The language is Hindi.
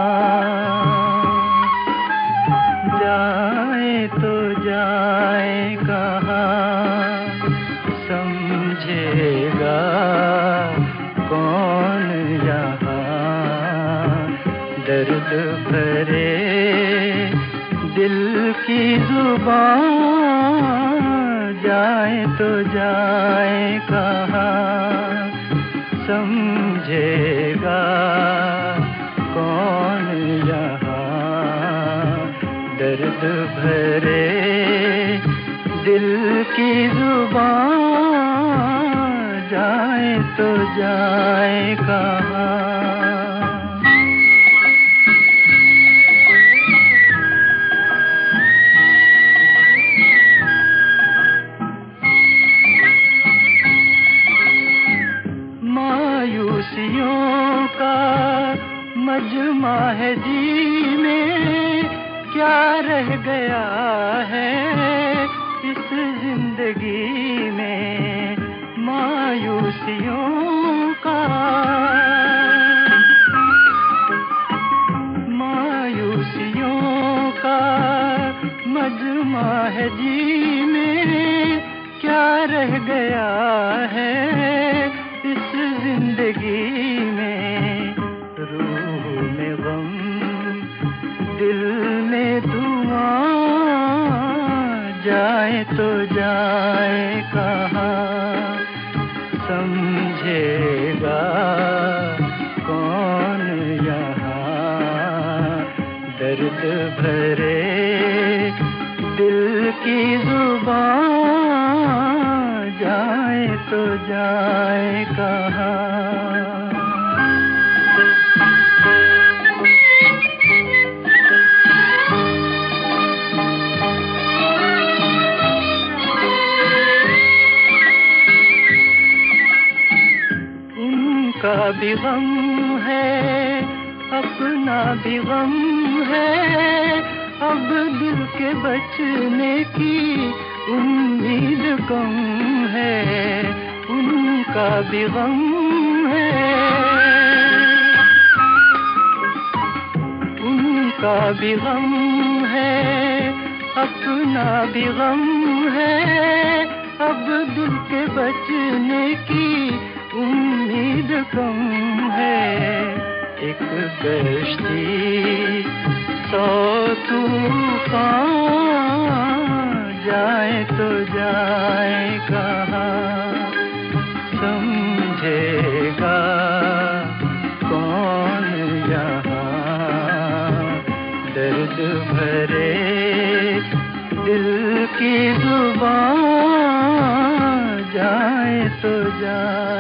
जाए तो जाए कहाँ, समझेगा कौन यहाँ। दर्द भरे दिल की जुबान, जाए तो जाए कहाँ, समझेगा कौन यहाँ। दर्द भरे दिल की जुबान, जाए तो जाए कहाँ। मायूसियों का मजमा है जी में, क्या रह गया है इस जिंदगी में। मायूसियों का मजमा है जी में, क्या रह गया है इस जिंदगी में। रूह में गम, दिल में धुआं, जाए तो जाए कहाँ, समझेगा कौन यहाँ। दर्द भरे दिल की जुबान, जाए तो जाए कहाँ। उनका भी गम है, अपना भी गम है, अब दिल के बचने की उम्मीद कम है। उनका भी गम है, उनका भी गम है, अपना भी गम है, अब दिल के बचने की उम्मीद कम है। एक कश्ती 100 तूफान, जाए तो जाए कहाँ, समझेगा कौन यहाँ। दर्द भरे दिल की जुबान, जाए तो जाए।